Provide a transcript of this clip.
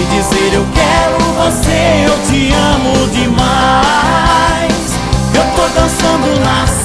e dizer eu quero você, eu te amo demais. Eu tô dançando na